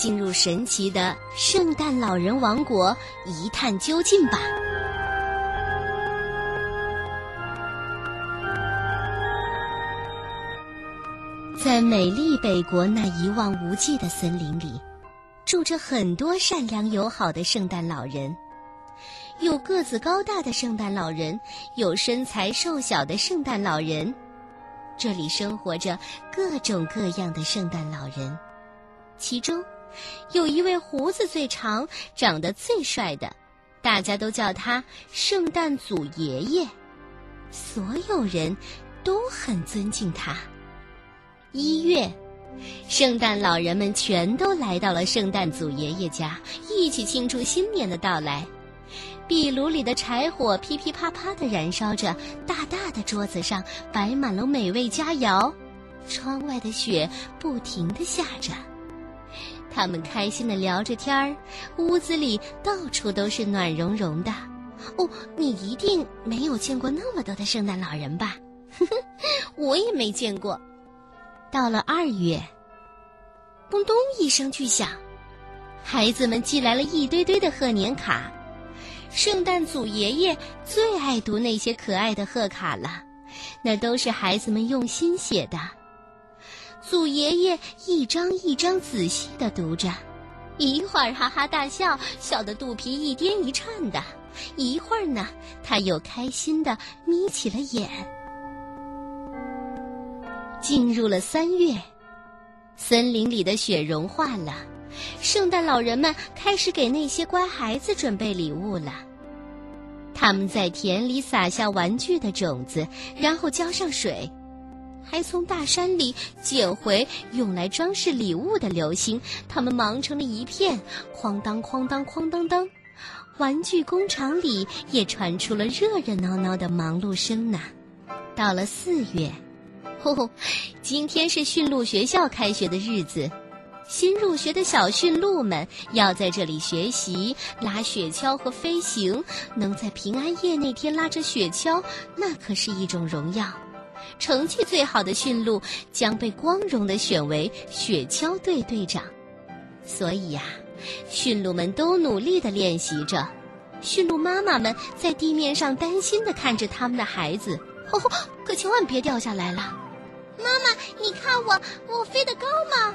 进入神奇的圣诞老人王国一探究竟吧。在美丽北国那一望无际的森林里，住着很多善良友好的圣诞老人。有个子高大的圣诞老人，有身材瘦小的圣诞老人。这里生活着各种各样的圣诞老人，其中有一位胡子最长、长得最帅的，大家都叫他圣诞祖爷爷，所有人都很尊敬他。1月，圣诞老人们全都来到了圣诞祖爷爷家，一起庆祝新年的到来。壁炉里的柴火噼噼啪啪地燃烧着，大大的桌子上摆满了美味佳肴，窗外的雪不停地下着。他们开心地聊着天儿，屋子里到处都是暖融融的。哦，你一定没有见过那么多的圣诞老人吧？我也没见过。到了2月，咚咚一声巨响，孩子们寄来了一堆堆的贺年卡。圣诞祖爷爷最爱读那些可爱的贺卡了，那都是孩子们用心写的。祖爷爷一张一张仔细地读着，一会儿哈哈大笑，笑得肚皮一颠一颤的；一会儿呢，他又开心地眯起了眼。进入了3月，森林里的雪融化了，圣诞老人们开始给那些乖孩子准备礼物了。他们在田里撒下玩具的种子，然后浇上水，还从大山里捡回用来装饰礼物的流星。他们忙成了一片，哐当哐当哐当当，玩具工厂里也传出了热热闹闹的忙碌声呢。到了4月，今天是驯鹿学校开学的日子，新入学的小驯鹿们要在这里学习拉雪橇和飞行。能在平安夜那天拉着雪橇，那可是一种荣耀。成绩最好的驯鹿将被光荣地选为雪橇队队长。所以呀，驯鹿们都努力地练习着。驯鹿妈妈们在地面上担心地看着他们的孩子，可千万别掉下来了。妈妈，你看我飞得高吗？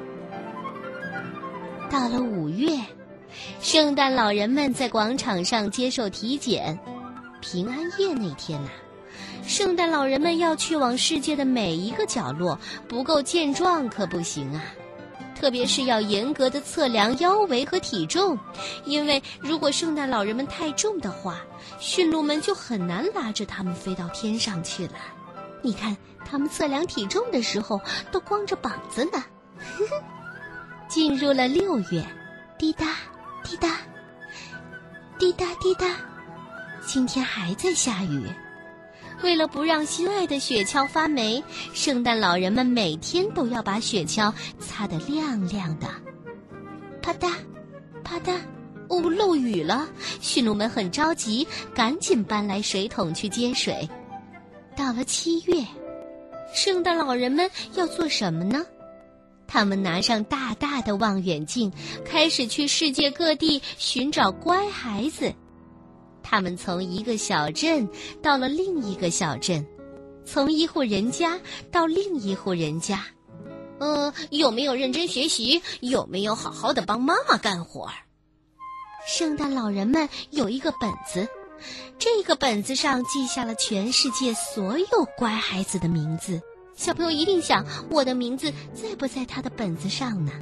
到了5月，圣诞老人们在广场上接受体检。平安夜那天啊，圣诞老人们要去往世界的每一个角落，不够健壮可不行啊。特别是要严格的测量腰围和体重，因为如果圣诞老人们太重的话，驯鹿们就很难拉着他们飞到天上去了。你看，他们测量体重的时候都光着膀子呢。进入了6月，滴答滴答滴答滴答，今天还在下雨。为了不让心爱的雪橇发霉，圣诞老人们每天都要把雪橇擦得亮亮的。啪嗒啪嗒，漏雨了！驯鹿们很着急，赶紧搬来水桶去接水。到了7月，圣诞老人们要做什么呢？他们拿上大大的望远镜，开始去世界各地寻找乖孩子。他们从一个小镇到了另一个小镇，从一户人家到另一户人家。有没有认真学习？有没有好好的帮妈妈干活？圣诞老人们有一个本子，这个本子上记下了全世界所有乖孩子的名字。小朋友一定想，我的名字在不在他的本子上呢？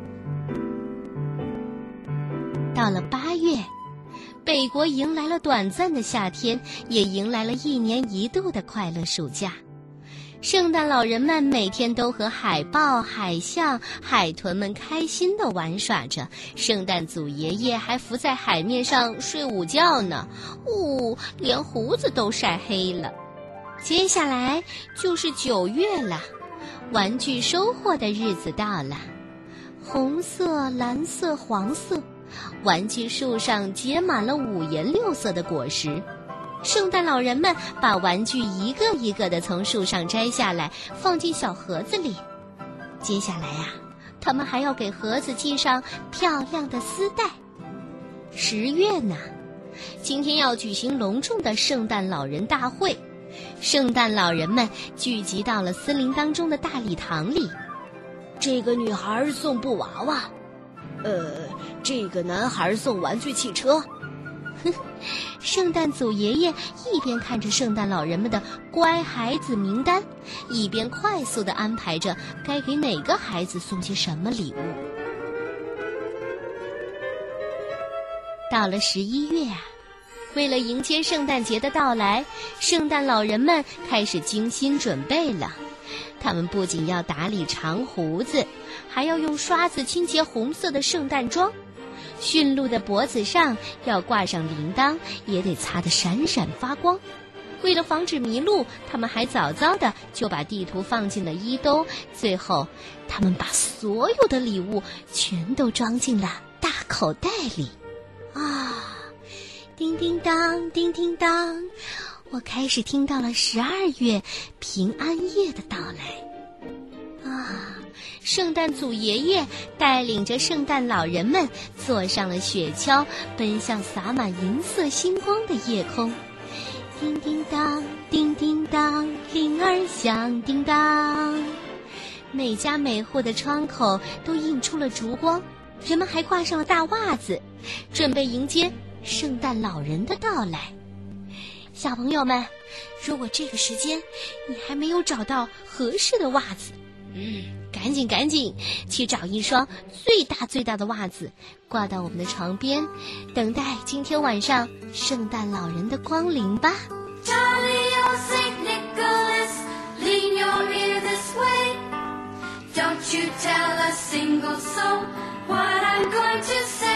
到了8月，北国迎来了短暂的夏天，也迎来了1年1度的快乐暑假。圣诞老人们每天都和海豹、海象、海豚们开心地玩耍着，圣诞祖爷爷还浮在海面上睡午觉呢。连胡子都晒黑了。接下来就是9月了，玩具收获的日子到了。红色、蓝色、黄色，玩具树上结满了5颜6色的果实。圣诞老人们把玩具一个一个地从树上摘下来，放进小盒子里。接下来他们还要给盒子系上漂亮的丝带。10月呢，今天要举行隆重的圣诞老人大会，圣诞老人们聚集到了森林当中的大礼堂里。 这个女孩送布娃娃，这个男孩送玩具汽车。 圣诞组爷爷一边看着圣诞老人们的乖孩子名单，一边快速地安排着该给哪个孩子送些什么礼物。到了11月啊，为了迎接圣诞节的到来，圣诞老人们开始精心准备了。他们不仅要打理长胡子，还要用刷子清洁红色的圣诞装。驯鹿的脖子上要挂上铃铛，也得擦得闪闪发光。为了防止迷路，他们还早早的就把地图放进了衣兜。最后，他们把所有的礼物全都装进了大口袋里。啊，叮叮当，叮叮当，我开始听到了12月平安夜的到来。啊，圣诞组爷爷带领着圣诞老人们坐上了雪橇，奔向洒满银色星光的夜空。叮叮当，叮叮当，铃儿响叮当。每家每户的窗口都映出了烛光，人们还挂上了大袜子，准备迎接圣诞老人的到来。小朋友们，如果这个时间你还没有找到合适的袜子，赶紧去找一双最大的袜子，挂到我们的床边，等待今天晚上圣诞老人的光临吧。 Charlie, oh Saint Nicholas, lean your ear this way. Don't you tell a single soul what I'm going to say.